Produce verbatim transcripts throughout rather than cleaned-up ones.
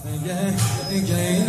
دیگه این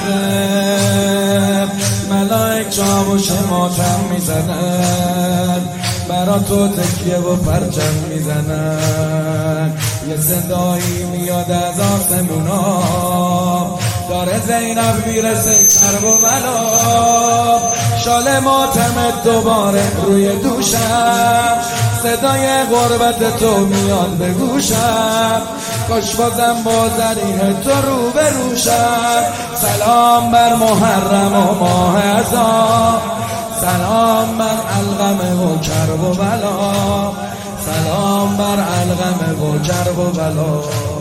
موقع ملائک چاوش ماتم میزنن، برا تو تکیه و پرچم میزنن. یه صدایی میاد از آسمونا، داره زینب میرسه کرب و بلا. شال ماتمت دوباره روی دوشم، صدای غربت تو میاد به گوشم. کاش بازم با زریح تو رو به روشم. سلام بر محرم و ماه ازا، سلام بر علقمه و کرب و بلا، سلام بر علقمه و کرب و بلا.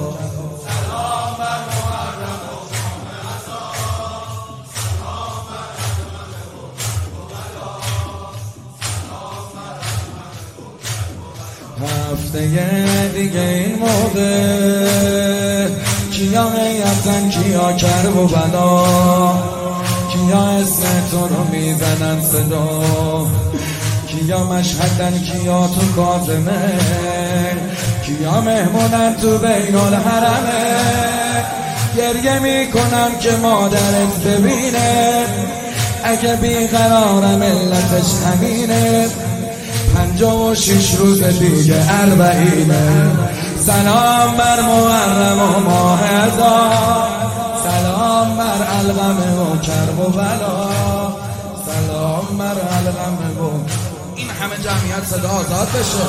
هفته دیگه این موقع کیا هیتن کیا کرب و بلا، کیا اسم تو رو میزنن صدا، کیا مشهدن کیا تو کاظمه، کیا مهمونن تو بین الحرمه. گریه میکنم که مادرت ببینه، اگه بیقرار ملتش همینه. پنجاه و شش روز دیگه اربعینه. سلام بر محرم و ماه ازا، سلام بر علقمه و کرب و بلا، سلام بر علقمه و. این همه جمعیت صدا آزاد بشه.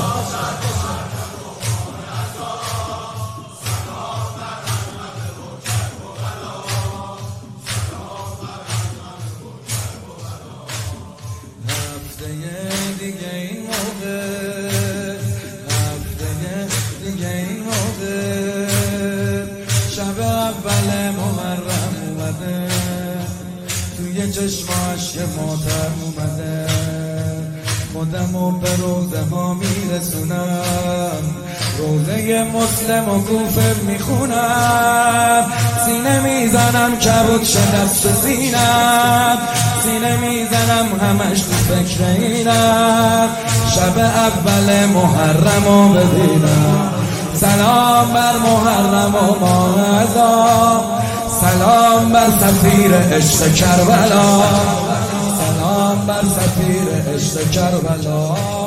هفته دیگه این موقع، هفته دیگه این موقع شب اول محرم اومده، توی چشماش یه ماتم اومده. خودمو به روزه ها میرسونم، روزه مسلم و کوفه میخونم. سینه میزنم کبود شدست سینم، سینه میزنم همش تو فکر اینم. شب اول محرم رو ببینم. سلام بر محرم و ماه ازا، سلام بر سفیر عشق کربلا، سلام بر سفیر عشق کربلا.